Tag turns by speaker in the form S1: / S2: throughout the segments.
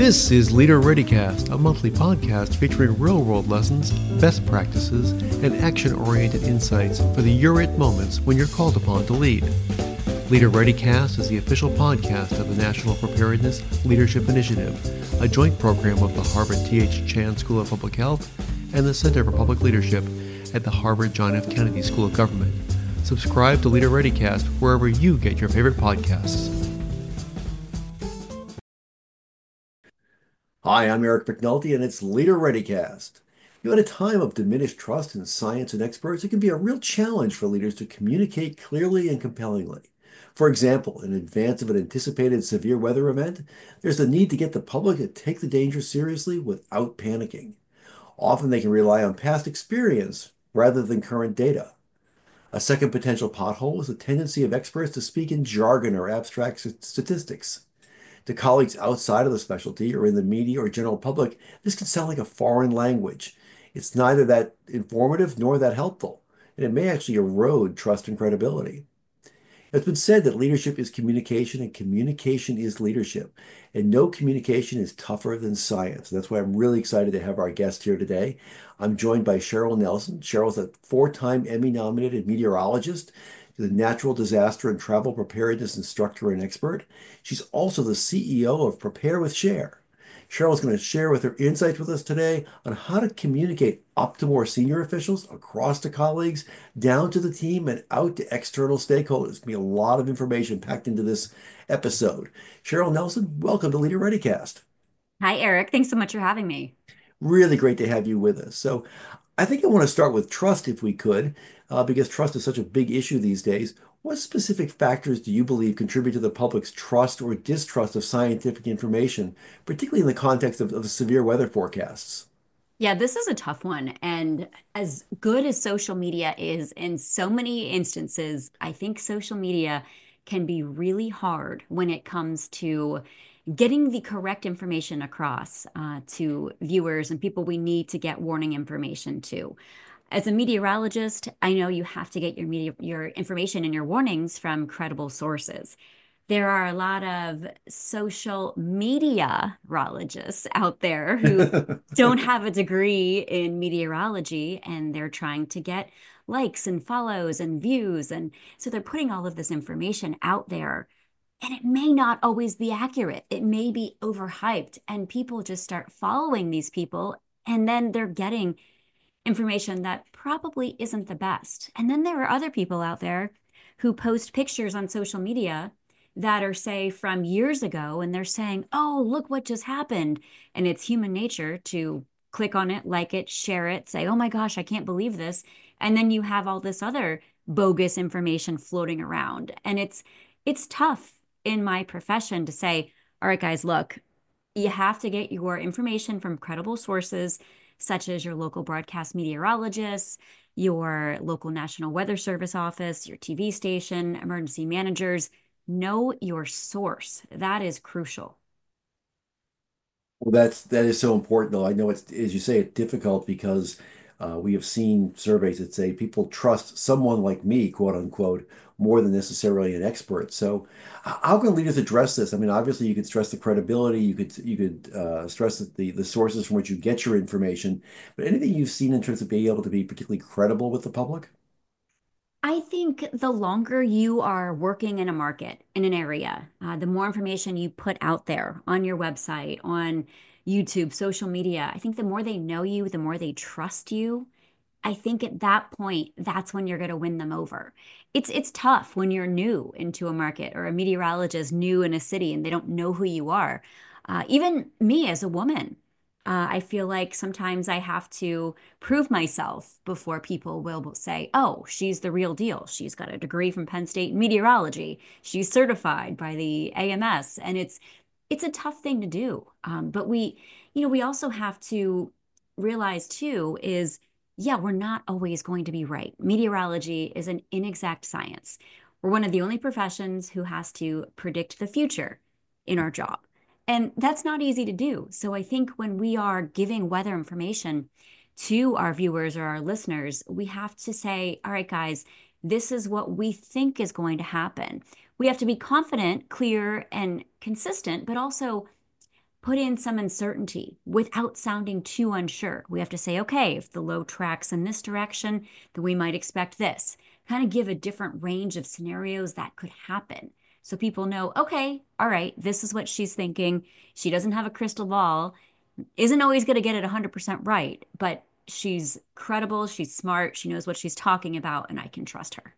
S1: This is Leader ReadyCast, a monthly podcast featuring real-world lessons, best practices, and action-oriented insights for the you're it moments when you're called upon to lead. Leader ReadyCast is the official podcast of the National Preparedness Leadership Initiative, a joint program of the Harvard T.H. Chan School of Public Health and the Center for Public Leadership at the Harvard John F. Kennedy School of Government. Subscribe to Leader ReadyCast wherever you get your favorite podcasts.
S2: Hi, I'm Eric McNulty, and it's Leader ReadyCast. At a time of diminished trust in science and experts, it can be a real challenge for leaders to communicate clearly and compellingly. For example, in advance of an anticipated severe weather event, there's a need to get the public to take the danger seriously without panicking. Often they can rely on past experience rather than current data. A second potential pothole is the tendency of experts to speak in jargon or abstract statistics. To colleagues outside of the specialty or in the media or general public, this can sound like a foreign language. It's neither that informative nor that helpful, and it may actually erode trust and credibility. It's been said that leadership is communication and communication is leadership, and no communication is tougher than science. That's why I'm really excited to have our guest here today. I'm joined by Cheryl Nelson. Cheryl's a four-time Emmy-nominated meteorologist, the natural disaster and travel preparedness instructor and expert. She's also the CEO of Prepare with Share. Cheryl is going to share with her insights with us today on how to communicate up to more senior officials, across to colleagues, down to the team, and out to external stakeholders. There's going to be a lot of information packed into this episode. Cheryl Nelson, welcome to Leader ReadyCast.
S3: Hi, Eric. Thanks so much for having me.
S2: Really great to have you with us. So, I think I want to start with trust if we could, because trust is such a big issue these days. What specific factors do you believe contribute to the public's trust or distrust of scientific information, particularly in the context of severe weather forecasts?
S3: Yeah, this is a tough one. And as good as social media is in so many instances, I think social media can be really hard when it comes to getting the correct information across to viewers and people we need to get warning information to. As a meteorologist, I know you have to get your information and your warnings from credible sources. There are a lot of social meteorologists out there who don't have a degree in meteorology and they're trying to get likes and follows and views. And so they're putting all of this information out there. And it may not always be accurate. It may be overhyped, and people just start following these people, and then they're getting information that probably isn't the best. And then there are other people out there who post pictures on social media that are, say, from years ago, and they're saying, oh, look what just happened. And it's human nature to click on it, like it, share it, say, oh my gosh, I can't believe this. And then you have all this other bogus information floating around. And it's tough in my profession to say, all right, guys, look, you have to get your information from credible sources, such as your local broadcast meteorologists, your local National Weather Service office, your TV station, emergency managers. Know your source. That is crucial.
S2: Well, that is so important, though. I know it's, as you say, it's difficult because we have seen surveys that say people trust someone like me, quote unquote, more than necessarily an expert. So, how can leaders address this? I mean, obviously, you could stress the credibility, you could stress that the sources from which you get your information, but anything you've seen in terms of being able to be particularly credible with the public?
S3: I think the longer you are working in a market, in an area, the more information you put out there on your website, on YouTube, social media, I think the more they know you, the more they trust you. I think at that point, that's when you're going to win them over. It's tough when you're new into a market or a meteorologist new in a city and they don't know who you are. Even me as a woman, I feel like sometimes I have to prove myself before people will say, "Oh, she's the real deal. She's got a degree from Penn State in meteorology. She's certified by the AMS," and it's a tough thing to do. But we also have to realize too is yeah, we're not always going to be right. Meteorology is an inexact science. We're one of the only professions who has to predict the future in our job. And that's not easy to do. So I think when we are giving weather information to our viewers or our listeners, we have to say, all right, guys, this is what we think is going to happen. We have to be confident, clear, and consistent, but also put in some uncertainty without sounding too unsure. We have to say, okay, if the low tracks in this direction, then we might expect this. Kind of give a different range of scenarios that could happen. So people know, okay, all right, this is what she's thinking. She doesn't have a crystal ball, isn't always going to get it 100% right, but she's credible, she's smart, she knows what she's talking about, and I can trust her.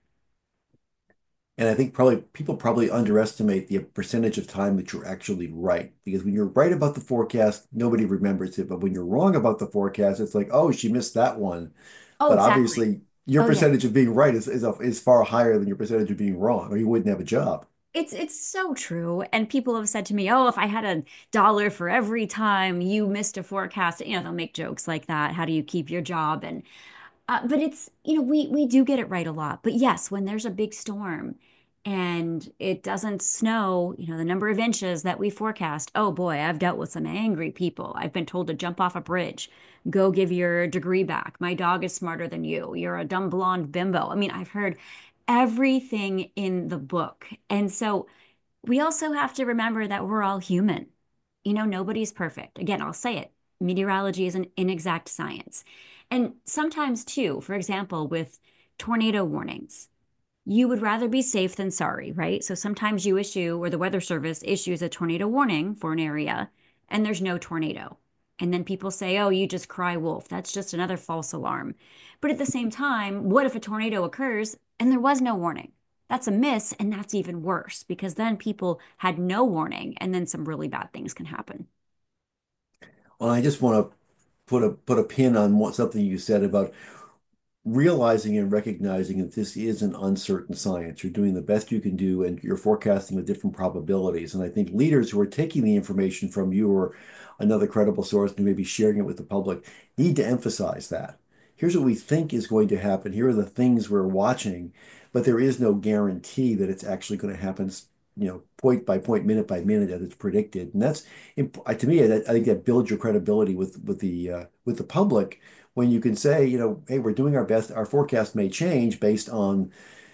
S2: And I think probably people probably underestimate the percentage of time that you're actually right. Because when you're right about the forecast, nobody remembers it. But when you're wrong about the forecast, it's like, oh, she missed that one.
S3: Oh,
S2: But
S3: exactly.
S2: obviously, your
S3: Oh, yeah.
S2: percentage of being right is far higher than your percentage of being wrong, or you wouldn't have a job.
S3: It's so true. And people have said to me, "Oh, if I had $1 for every time you missed a forecast," they'll make jokes like that. How do you keep your job? And but it's, we do get it right a lot. But yes, when there's a big storm and it doesn't snow, the number of inches that we forecast, oh boy, I've dealt with some angry people. I've been told to jump off a bridge, go give your degree back. My dog is smarter than you. You're a dumb blonde bimbo. I mean, I've heard everything in the book. And so we also have to remember that we're all human. Nobody's perfect. Again, I'll say it. Meteorology is an inexact science. And sometimes, too, for example, with tornado warnings, you would rather be safe than sorry, right? So sometimes you issue, or the Weather Service issues a tornado warning for an area, and there's no tornado. And then people say, oh, you just cry wolf. That's just another false alarm. But at the same time, what if a tornado occurs and there was no warning? That's a miss, and that's even worse because then people had no warning, and then some really bad things can happen.
S2: Well, I just want to put a pin on something you said about realizing and recognizing that this is an uncertain science. You're doing the best you can do, and you're forecasting with different probabilities. And I think leaders who are taking the information from you or another credible source and maybe sharing it with the public need to emphasize that. Here's what we think is going to happen. Here are the things we're watching, but there is no guarantee that it's actually going to happen, point by point, minute by minute as it's predicted. And that's to me, I think that builds your credibility with the public when you can say, hey, we're doing our best. Our forecast may change based on,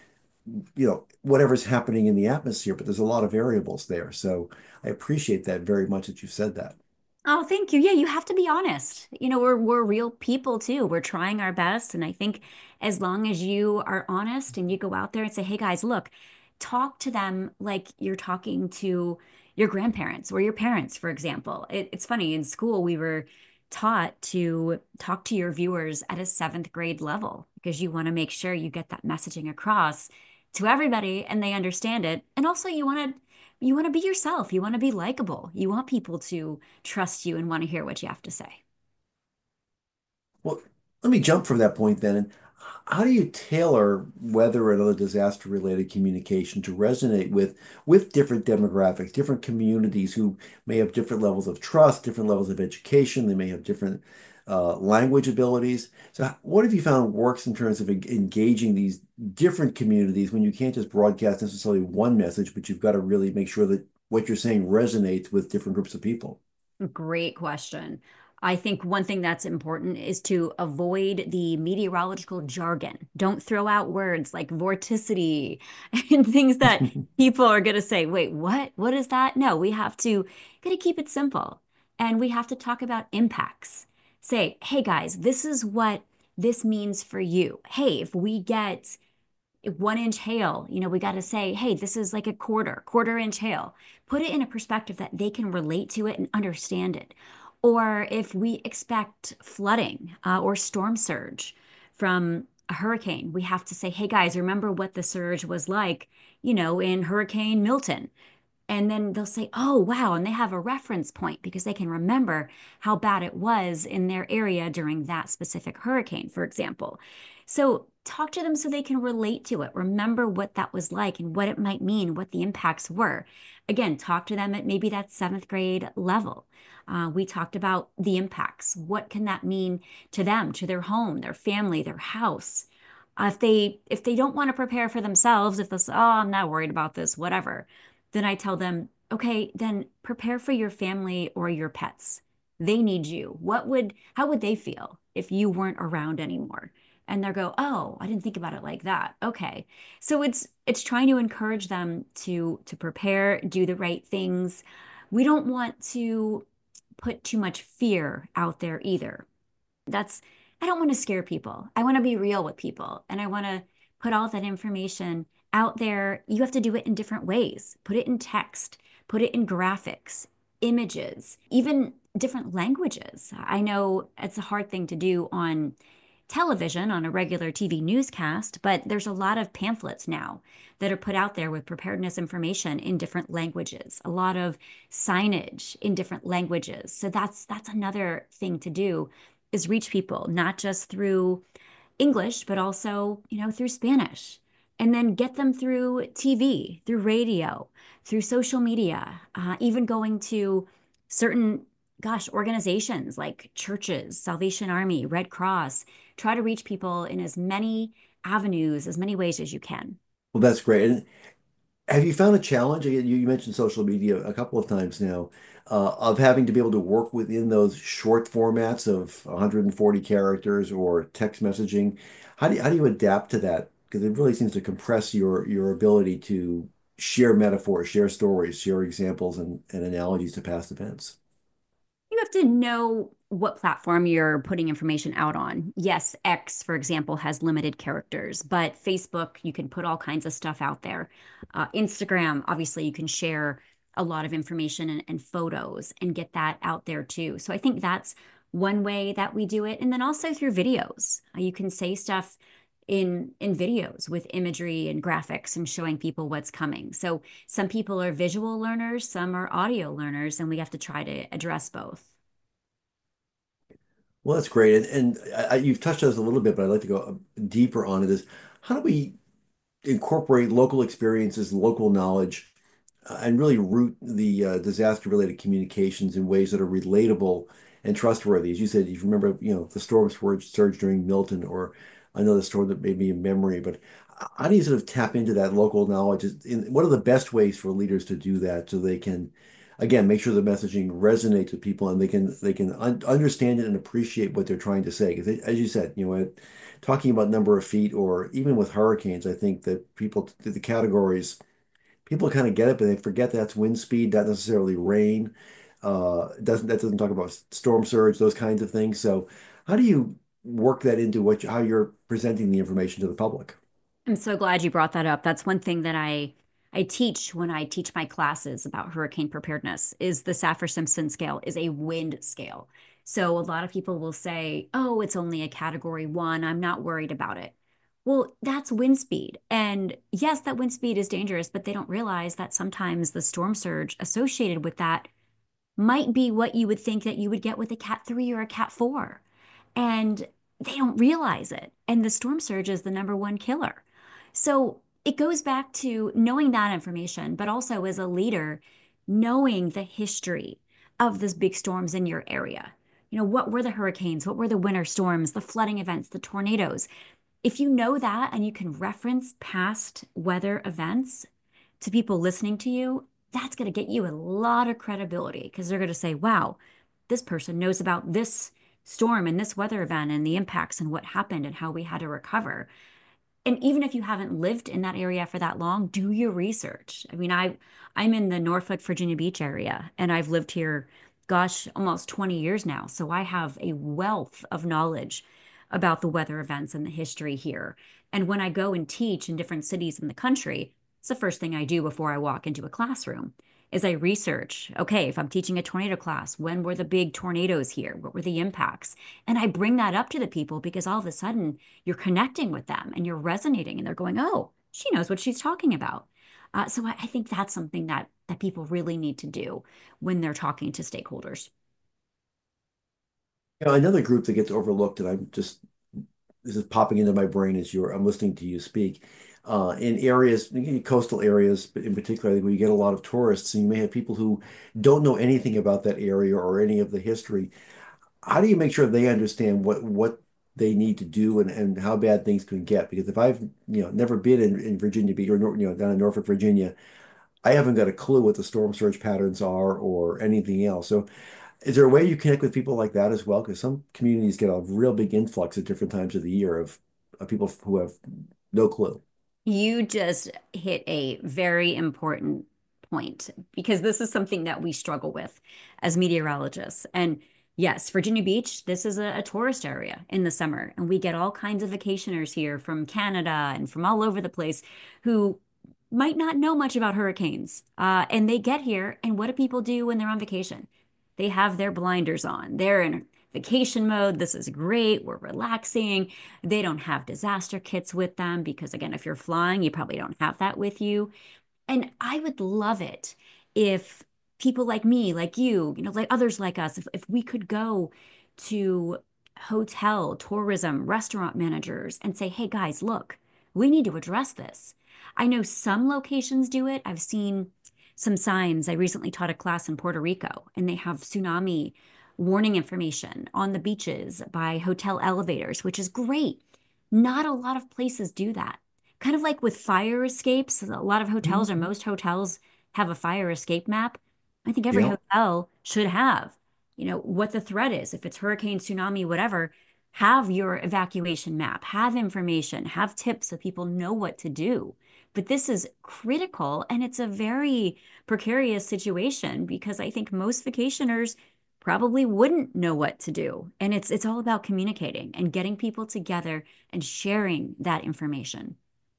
S2: whatever's happening in the atmosphere, but there's a lot of variables there. So I appreciate that very much that you said that.
S3: Oh, thank you. Yeah, you have to be honest. We're real people too. We're trying our best, and I think as long as you are honest and you go out there and say, "Hey guys, look," talk to them like you're talking to your grandparents or your parents, for example. It's funny, in school we were taught to talk to your viewers at a seventh grade level because you want to make sure you get that messaging across to everybody and they understand it. And also you want to be yourself. You want to be likable. You want people to trust you and want to hear what you have to say.
S2: Well, let me jump from that point then. And how do you tailor weather and other disaster-related communication to resonate with different demographics, different communities who may have different levels of trust, different levels of education, they may have different language abilities. So what have you found works in terms of engaging these different communities when you can't just broadcast necessarily one message, but you've got to really make sure that what you're saying resonates with different groups of people?
S3: Great question. I think one thing that's important is to avoid the meteorological jargon. Don't throw out words like vorticity and things that people are going to say, wait, what? What is that? No, we have to got to keep it simple. And we have to talk about impacts. Say, hey guys, this is what this means for you. Hey, if we get 1 inch hail, we got to say, hey, this is like a quarter inch hail. Put it in a perspective that they can relate to it and understand it. Or if we expect flooding or storm surge from a hurricane, we have to say, hey guys, remember what the surge was like, in Hurricane Milton. And then they'll say, oh, wow. And they have a reference point because they can remember how bad it was in their area during that specific hurricane, for example. So talk to them so they can relate to it. Remember what that was like and what it might mean, what the impacts were. Again, talk to them at maybe that seventh grade level. We talked about the impacts. What can that mean to them, to their home, their family, their house? If they don't want to prepare for themselves, if they say, oh, I'm not worried about this, whatever, then I tell them, okay, then prepare for your family or your pets. They need you. How would they feel if you weren't around anymore? And they'll go, oh, I didn't think about it like that. Okay. So it's trying to encourage them to prepare, do the right things. We don't want to put too much fear out there either. That's, I don't want to scare people. I want to be real with people and I want to put all that information out there. You have to do it in different ways. Put it in text, put it in graphics, images, even different languages. I know it's a hard thing to do on television on a regular TV newscast, but there's a lot of pamphlets now that are put out there with preparedness information in different languages, a lot of signage in different languages. So that's another thing to do is reach people, not just through English, but also, through Spanish. And then get them through TV, through radio, through social media, even going to certain, gosh, organizations like churches, Salvation Army, Red Cross. Try to reach people in as many avenues, as many ways as you can.
S2: Well, that's great. And have you found a challenge? You mentioned social media a couple of times now, of having to be able to work within those short formats of 140 characters or text messaging. How do you adapt to that? Because it really seems to compress your ability to share metaphors, share stories, share examples and analogies to past events.
S3: You have to know what platform you're putting information out on. Yes, X, for example, has limited characters, but Facebook, you can put all kinds of stuff out there. Instagram, obviously, you can share a lot of information and photos and get that out there too. So I think that's one way that we do it. And then also through videos. You can say stuff in videos with imagery and graphics and showing people what's coming. So some people are visual learners, some are audio learners, and we have to try to address both.
S2: Well, that's great. And you've touched on this a little bit, but I'd like to go deeper onto this. How do we incorporate local experiences, local knowledge, and really root the disaster-related communications in ways that are relatable and trustworthy? As you said, you remember, the storm surge during Milton, or another storm that made me in memory. But how do you sort of tap into that local knowledge? What are the best ways for leaders to do that so they can, again, make sure the messaging resonates with people and they can un understand it and appreciate what they're trying to say? Because as you said, talking about number of feet or even with hurricanes, I think that the categories. People kind of get it, but they forget that's wind speed, not necessarily rain. That doesn't talk about storm surge, those kinds of things. So, how do you work that into how you're presenting the information to the public?
S3: I'm so glad you brought that up. That's one thing that I teach when I teach my classes about hurricane preparedness is the Saffir-Simpson scale is a wind scale. So a lot of people will say, "Oh, it's only a category 1. I'm not worried about it." Well, that's wind speed. And yes, that wind speed is dangerous, but they don't realize that sometimes the storm surge associated with that might be what you would think that you would get with a Cat 3 or a Cat 4. And they don't realize it. And the storm surge is the number one killer. So it goes back to knowing that information, but also as a leader, knowing the history of these big storms in your area. What were the hurricanes? What were the winter storms, the flooding events, the tornadoes? If you know that and you can reference past weather events to people listening to you, that's going to get you a lot of credibility because they're going to say, wow, this person knows about this storm and this weather event and the impacts and what happened and how we had to recover. And even if you haven't lived in that area for that long, do your research. I mean, I'm in the Norfolk, Virginia Beach area, and I've lived here, gosh, almost 20 years now. So I have a wealth of knowledge about the weather events and the history here. And when I go and teach in different cities in the country, it's the first thing I do before I walk into a classroom is I research, okay, if I'm teaching a tornado class, when were the big tornadoes here? What were the impacts? And I bring that up to the people because all of a sudden you're connecting with them and you're resonating and they're going, oh, she knows what she's talking about. So I think that's something that people really need to do when they're talking to stakeholders.
S2: Another group that gets overlooked, and this is popping into my brain as I'm listening to you speak. In areas, coastal areas, but in particular, I think where you get a lot of tourists, and you may have people who don't know anything about that area or any of the history. How do you make sure they understand what they need to do and how bad things can get? Because if I've never been in Virginia Beach or down in Norfolk, Virginia, I haven't got a clue what the storm surge patterns are or anything else. So is there a way you connect with people like that as well? Because some communities get a real big influx at different times of the year of people who have no clue.
S3: You just hit a very important point because this is something that we struggle with as meteorologists. And yes, Virginia Beach, this is a tourist area in the summer, and we get all kinds of vacationers here from Canada and from all over the place who might not know much about hurricanes. And they get here, and what do people do when they're on vacation? They have their blinders on. They're in vacation mode. This is great. We're relaxing. They don't have disaster kits with them because, again, if you're flying, you probably don't have that with you. And I would love it if people like me, like you know, like others like us, if we could go to hotel, tourism, restaurant managers and say, hey guys, look, we need to address this. I know some locations do it. I've seen some signs. I recently taught a class in Puerto Rico and they have tsunami warning information on the beaches by hotel elevators, which is great. Not a lot of places do that. Kind of like with fire escapes, a lot of hotels or
S2: Mhm.
S3: most hotels have a fire escape map. I think every
S2: Yeah.
S3: hotel should have, you know, what the threat is. If it's hurricane, tsunami, whatever, have your evacuation map, have information, have tips so people know what to do. But this is critical and it's a very precarious situation because I think most vacationers probably wouldn't know what to do. And it's all about communicating and getting people together and sharing that information.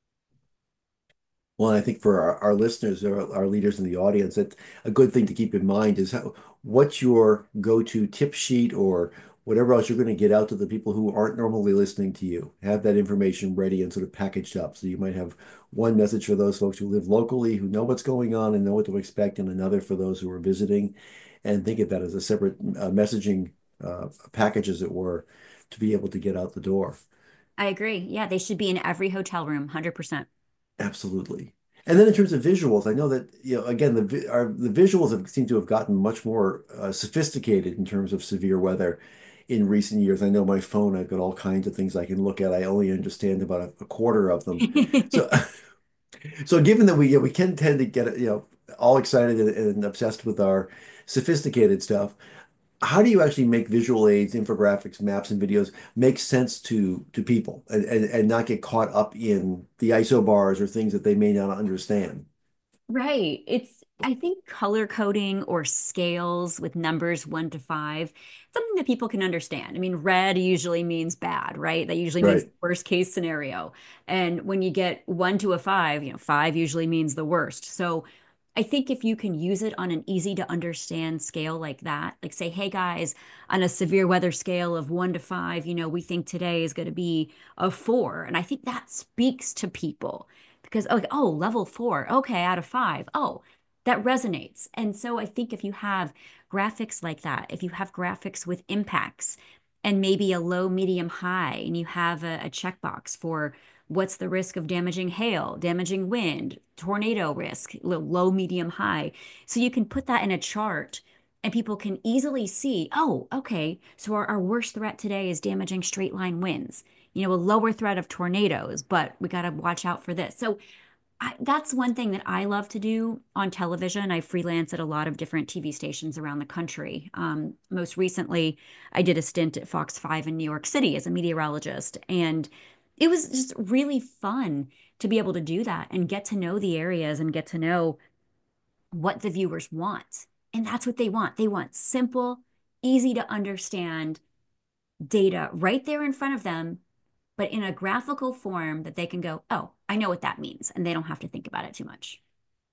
S2: Well, I think for our listeners or our leaders in the audience, that a good thing to keep in mind is what's your go-to tip sheet or whatever else you're going to get out to the people who aren't normally listening to you. Have that information ready and sort of packaged up. So you might have one message for those folks who live locally, who know what's going on and know what to expect, and another for those who are visiting. And think of that as a separate messaging package, as it were, to be able to get out the door.
S3: I agree. Yeah, they should be in every hotel room, 100%.
S2: Absolutely. And then in terms of visuals, I know that, again, the visuals have seem to have gotten much more sophisticated in terms of severe weather in recent years. I know my phone, I've got all kinds of things I can look at. I only understand about a quarter of them. So, so given that we can tend to get, all excited and obsessed with our sophisticated stuff, how do you actually make visual aids, infographics, maps, and videos make sense to people and not get caught up in the isobars or things that they may not understand?
S3: Right. I think color coding or scales with numbers 1 to 5, something that people can understand. I mean, red usually means bad, right? That usually means
S2: Right.
S3: the worst case scenario. And when you get 1 to a 5, you know, 5 usually means the worst. So I think if you can use it on an easy to understand scale like that, like say, hey guys, on a severe weather scale of 1 to 5, you know, we think today is going to be a 4. And I think that speaks to people because like oh level 4 okay out of 5 oh that resonates. And so I think if you have graphics like that, if you have graphics with impacts and maybe a low medium high and you have a checkbox for what's the risk of damaging hail, damaging wind, tornado risk, low medium high, so you can put that in a chart and people can easily see oh okay so our worst threat today is damaging straight line winds, you know, a lower threat of tornadoes, but we got to watch out for this. So that's one thing that I love to do on television. I freelance at a lot of different TV stations around the country. Most recently, I did a stint at Fox 5 in New York City as a meteorologist. And it was just really fun to be able to do that and get to know the areas and get to know what the viewers want. And that's what they want. They want simple, easy to understand data right there in front of them, but in a graphical form that they can go, oh, I know what that means. And they don't have to think about it too much.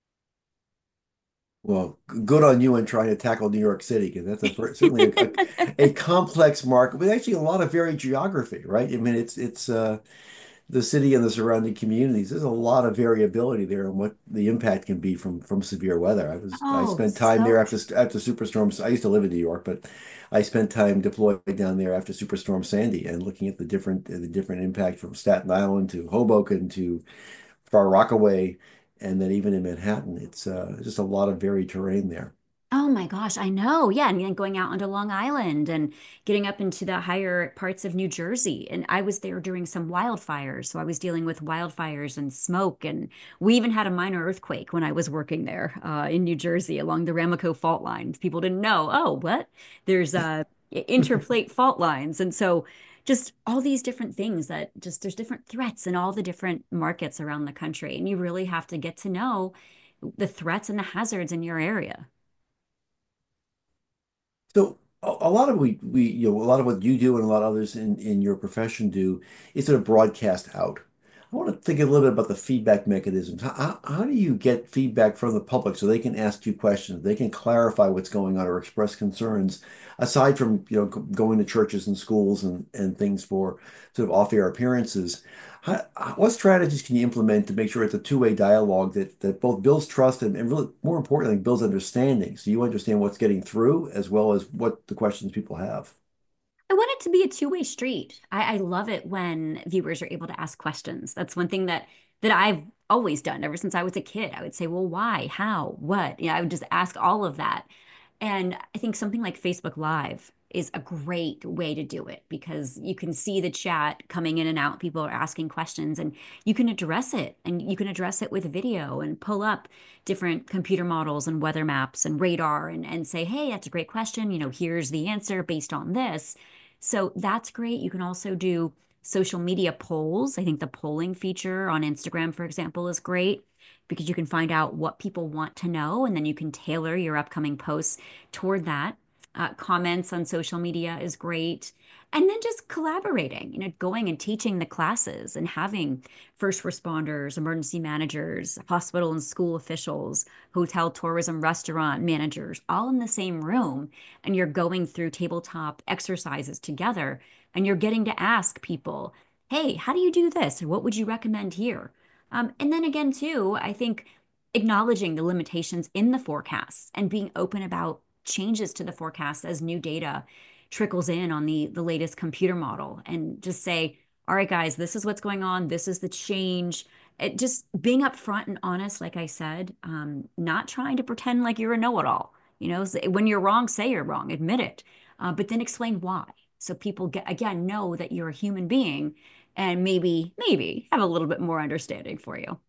S2: Well, good on you in trying to tackle New York City because that's certainly a complex market with actually a lot of varied geography, right? I mean, it's the city and the surrounding communities. There's a lot of variability there and what the impact can be from severe weather. I
S3: Oh,
S2: spent time there
S3: so
S2: after superstorms. I used to live in New York, but I spent time deployed down there after Superstorm Sandy and looking at the different impact from Staten Island to Hoboken to Far Rockaway, and then even in Manhattan. It's just a lot of varied terrain there.
S3: oh my gosh, I know. Yeah. And then going out onto Long Island and getting up into the higher parts of New Jersey. And I was there during some wildfires. So I was dealing with wildfires and smoke. And we even had a minor earthquake when I was working there in New Jersey along the Ramaco fault lines. People didn't know, oh, what? There's interplate fault lines. And so just all these different things that just there's different threats in all the different markets around the country. And you really have to get to know the threats and the hazards in your area.
S2: So a lot of a lot of what you do and a lot of others in your profession do is sort of broadcast out. I want to think a little bit about the feedback mechanisms. How do you get feedback from the public so they can ask you questions, they can clarify what's going on or express concerns, aside from going to churches and schools and things for sort of off-air appearances? What strategies can you implement to make sure it's a two-way dialogue that both builds trust and really, more importantly, builds understanding so you understand what's getting through as well as what the questions people have?
S3: I want it to be a two-way street. I love it when viewers are able to ask questions. That's one thing that I've always done ever since I was a kid. I would say, well, why, how, what? I would just ask all of that. And I think something like Facebook Live is a great way to do it because you can see the chat coming in and out. People are asking questions and you can address it. And you can address it with video and pull up different computer models and weather maps and radar and say, hey, that's a great question. Here's the answer based on this. So that's great. You can also do social media polls. I think the polling feature on Instagram, for example, is great because you can find out what people want to know and then you can tailor your upcoming posts toward that. Comments on social media is great. And then just collaborating, going and teaching the classes and having first responders, emergency managers, hospital and school officials, hotel, tourism, restaurant managers, all in the same room. And you're going through tabletop exercises together and you're getting to ask people, hey, how do you do this? Or what would you recommend here? And then again, too, I think acknowledging the limitations in the forecasts and being open about changes to the forecast as new data trickles in on the latest computer model and just say, all right, guys, this is what's going on. This is the change. Just being upfront and honest, like I said, not trying to pretend like you're a know-it-all. When you're wrong, say you're wrong, admit it, but then explain why. So people again know that you're a human being and maybe have a little bit more understanding for you.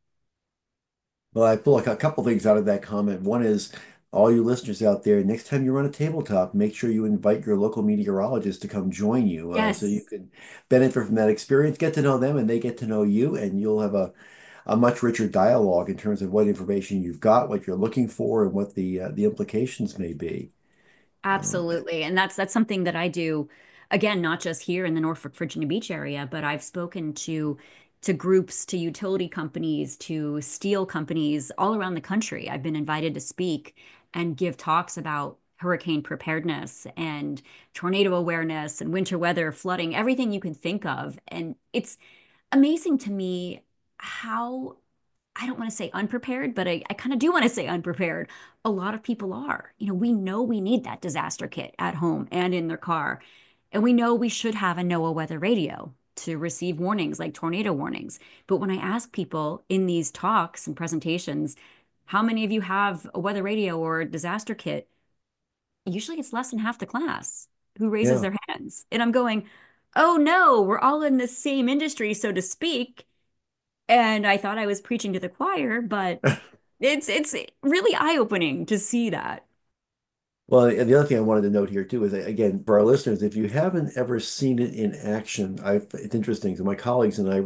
S2: Well, I pull like a couple things out of that comment. One is all you listeners out there, next time you run a tabletop, make sure you invite your local meteorologist to come join you so you
S3: Yes.
S2: can benefit from that experience, get to know them, and they get to know you, and you'll have a much richer dialogue in terms of what information you've got, what you're looking for, and what the implications may be. Uh,
S3: Absolutely. And that's something that I do, again, not just here in the Norfolk, Virginia Beach area, but I've spoken to groups, to utility companies, to steel companies all around the country. I've been invited to speak and give talks about hurricane preparedness and tornado awareness and winter weather, flooding, everything you can think of. And it's amazing to me how I don't want to say unprepared, but I kind of do want to say unprepared. A lot of people are. We know we need that disaster kit at home and in their car. And we know we should have a NOAA weather radio to receive warnings like tornado warnings. But when I ask people in these talks and presentations, how many of you have a weather radio or a disaster kit? Usually it's less than half the class who raises
S2: yeah.
S3: their hands. And I'm going, oh no, we're all in the same industry, so to speak. And I thought I was preaching to the choir, but it's really eye-opening to see that.
S2: Well, and the other thing I wanted to note here too is that, again, for our listeners, if you haven't ever seen it in action, it's interesting. So my colleagues and I,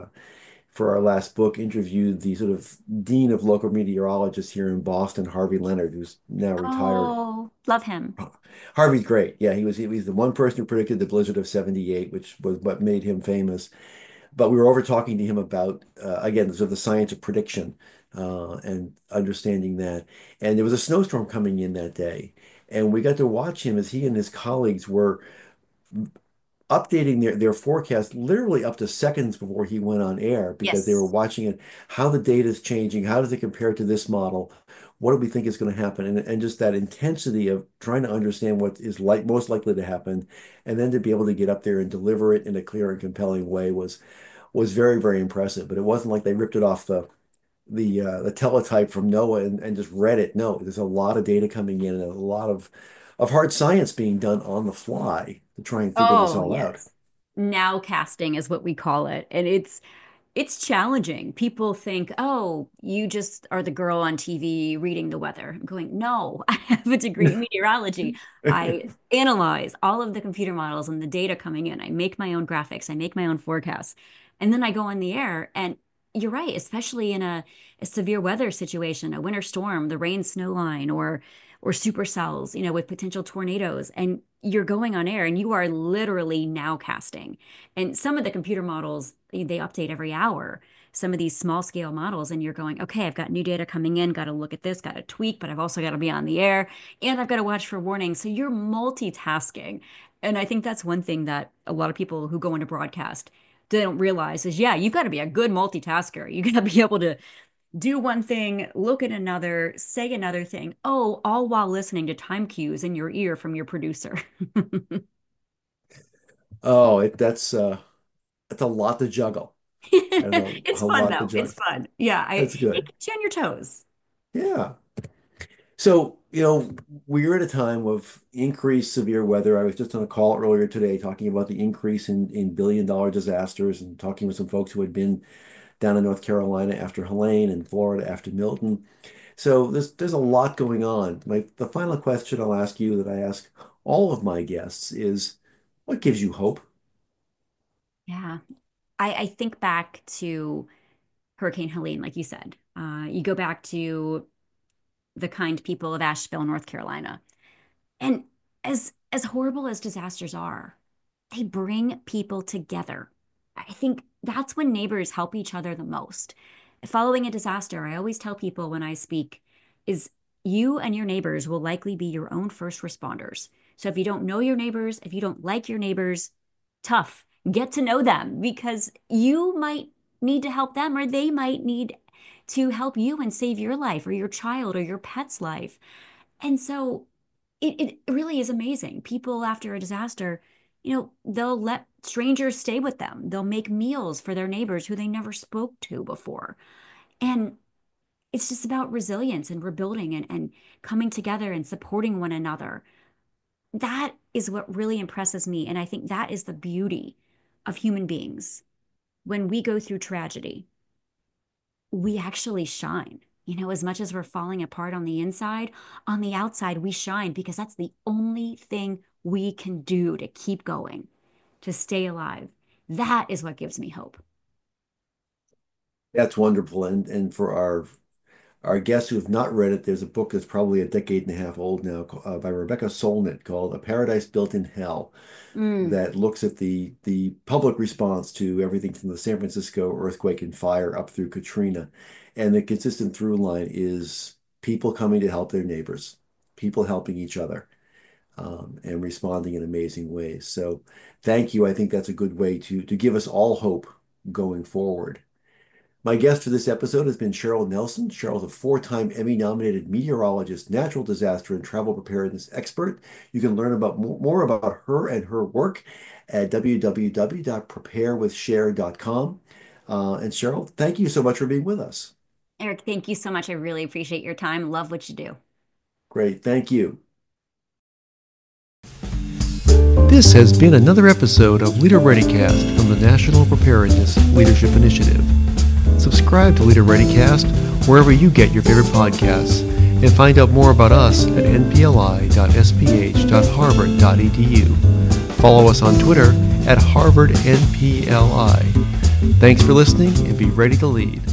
S2: for our last book, interviewed the sort of dean of local meteorologists here in Boston, Harvey Leonard, who's now retired.
S3: Oh, love him.
S2: Harvey's great. Yeah, he was the one person who predicted the blizzard of '78, which was what made him famous. But we were over talking to him about again, sort of the science of prediction and understanding that. And there was a snowstorm coming in that day, and we got to watch him as he and his colleagues were updating their forecast literally up to seconds before he went on air because they were
S3: Yes.
S2: watching it, how the data is changing, how does it compare to this model, what do we think is going to happen, and just that intensity of trying to understand what is most likely to happen, and then to be able to get up there and deliver it in a clear and compelling way was very, very impressive. But it wasn't like they ripped it off the teletype from NOAA and just read it. No, there's a lot of data coming in and a lot of hard science being done on the fly to try and figure this
S3: Oh,
S2: all out.
S3: yes. Now casting is what we call it. And it's challenging. People think, "Oh, you just are the girl on TV reading the weather." I'm going, "No, I have a degree in meteorology. I analyze all of the computer models and the data coming in. I make my own graphics, I make my own forecasts. And then I go on the air and you're right, especially in a severe weather situation, a winter storm, the rain snow line, or supercells, with potential tornadoes. And you're going on air and you are literally nowcasting. And some of the computer models, they update every hour. Some of these small scale models, and you're going, okay, I've got new data coming in, got to look at this, got to tweak, but I've also got to be on the air and I've got to watch for warnings. So you're multitasking. And I think that's one thing that a lot of people who go into broadcast they don't realize is, yeah, you've got to be a good multitasker. You got to be able to do one thing, look at another, say another thing. Oh, all while listening to time cues in your ear from your producer.
S2: Oh, that's a lot to juggle. I don't know,
S3: It's
S2: a
S3: fun
S2: lot to
S3: though. It's
S2: juggle.
S3: fun. Yeah,
S2: That's
S3: it
S2: good.
S3: keeps you on your toes.
S2: Yeah. So, we're at a time of increased severe weather. I was just on a call earlier today talking about the increase in billion-dollar disasters and talking with some folks who had been down in North Carolina after Helene and Florida after Milton. So there's a lot going on. The final question I'll ask you that I ask all of my guests is, what gives you hope?
S3: Yeah. I think back to Hurricane Helene, like you said. You go back to the kind people of Asheville, North Carolina. And as horrible as disasters are, they bring people together. I think that's when neighbors help each other the most. Following a disaster, I always tell people when I speak is you and your neighbors will likely be your own first responders. So if you don't know your neighbors, if you don't like your neighbors, tough. Get to know them because you might need to help them or they might need to help you and save your life or your child or your pet's life. And so it really is amazing. People after a disaster, they'll let strangers stay with them. They'll make meals for their neighbors who they never spoke to before. And it's just about resilience and rebuilding and coming together and supporting one another. That is what really impresses me. And I think that is the beauty of human beings. When we go through tragedy, we actually shine. As much as we're falling apart on the inside, on the outside, we shine because that's the only thing we can do to keep going, to stay alive. That is what gives me hope.
S2: That's wonderful. And for our guests who have not read it, there's a book that's probably a decade and a half old now by Rebecca Solnit called A Paradise Built in Hell
S3: Mm,
S2: that looks at the public response to everything from the San Francisco earthquake and fire up through Katrina. And the consistent through line is people coming to help their neighbors, people helping each other, and responding in amazing ways. So thank you. I think that's a good way to give us all hope going forward. My guest for this episode has been Cheryl Nelson. Cheryl's a four-time Emmy-nominated meteorologist, natural disaster, and travel preparedness expert. You can learn about more about her and her work at www.preparewithshare.com. And Cheryl, thank you so much for being with us.
S3: Eric, thank you so much. I really appreciate your time. Love what you do.
S2: Great, thank you.
S1: This has been another episode of Leader ReadyCast from the National Preparedness Leadership Initiative. Subscribe to Leader ReadyCast wherever you get your favorite podcasts and find out more about us at npli.sph.harvard.edu. Follow us on Twitter at HarvardNPLI. Thanks for listening and be ready to lead.